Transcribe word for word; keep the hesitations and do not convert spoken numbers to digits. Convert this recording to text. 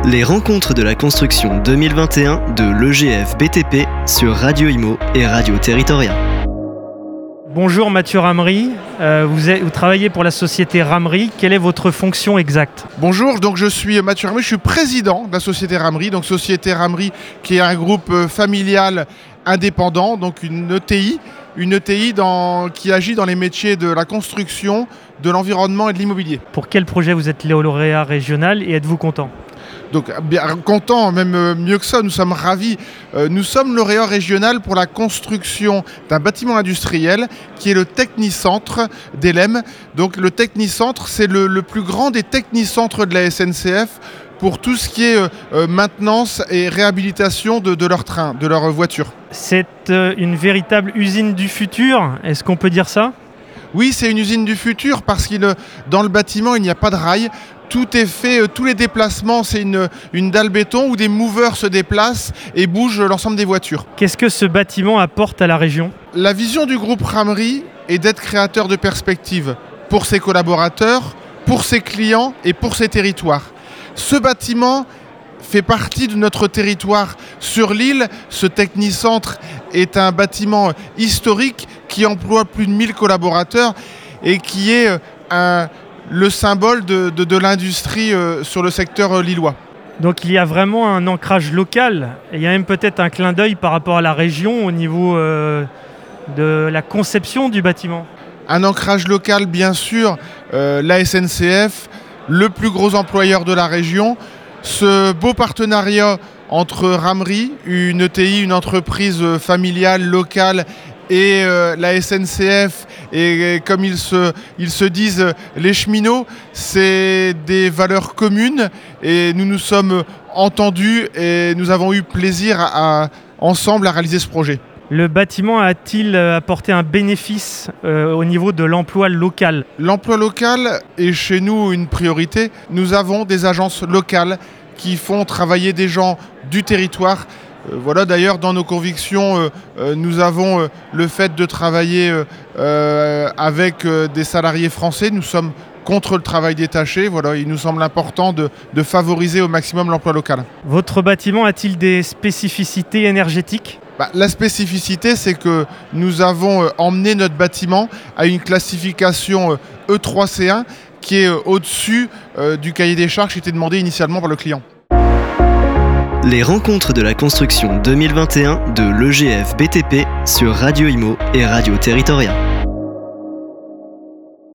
Les rencontres de la construction deux mille vingt et un de l'E G F B T P sur Radio Imo et Radio Territoria. Bonjour Mathieu Ramery, euh, vous, êtes, vous travaillez pour la société Ramery. Quelle est votre fonction exacte ? Bonjour, donc je suis Mathieu Ramery, je suis président de la société Ramery. Donc société Ramery qui est un groupe familial indépendant, donc une E T I, une E T I dans, qui agit dans les métiers de la construction, de l'environnement et de l'immobilier. Pour quel projet vous êtes lauréat régional et êtes-vous content ? Donc bien content, même mieux que ça, nous sommes ravis. Euh, nous sommes lauréat régional pour la construction d'un bâtiment industriel qui est le Technicentre d'Helem. Donc le Technicentre, c'est le, le plus grand des technicentres de la S N C F pour tout ce qui est euh, maintenance et réhabilitation de, de leurs trains, de leurs voitures. C'est euh, une véritable usine du futur, est-ce qu'on peut dire ça ? Oui, c'est une usine du futur parce que dans le bâtiment, il n'y a pas de rail. Tout est fait, euh, tous les déplacements, c'est une, une dalle béton où des movers se déplacent et bougent l'ensemble des voitures. Qu'est-ce que ce bâtiment apporte à la région ? La vision du groupe Ramery est d'être créateur de perspectives pour ses collaborateurs, pour ses clients et pour ses territoires. Ce bâtiment fait partie de notre territoire. Sur l'île, ce Technicentre est un bâtiment historique qui emploie plus de mille collaborateurs et qui est un... le symbole de, de, de l'industrie euh, sur le secteur euh, lillois. Donc il y a vraiment un ancrage local, et il y a même peut-être un clin d'œil par rapport à la région au niveau euh, de la conception du bâtiment. Un ancrage local, bien sûr, euh, la S N C F, le plus gros employeur de la région. Ce beau partenariat entre Ramery, une E T I, une entreprise familiale, locale, et euh, la S N C F, et, et comme ils se, ils se disent les cheminots, c'est des valeurs communes et nous nous sommes entendus et nous avons eu plaisir à, à, ensemble à réaliser ce projet. Le bâtiment a-t-il apporté un bénéfice euh, au niveau de l'emploi local ? L'emploi local est chez nous une priorité. Nous avons des agences locales qui font travailler des gens du territoire. Voilà, d'ailleurs, dans nos convictions, euh, euh, nous avons euh, le fait de travailler euh, euh, avec euh, des salariés français. Nous sommes contre le travail détaché. Voilà, il nous semble important de, de favoriser au maximum l'emploi local. Votre bâtiment a-t-il des spécificités énergétiques ? Bah, la spécificité, c'est que nous avons euh, emmené notre bâtiment à une classification euh, E trois C un qui est euh, au-dessus euh, du cahier des charges qui était demandé initialement par le client. Les rencontres de la construction deux mille vingt et un de l'E G F B T P sur Radio Imo et Radio Territoria.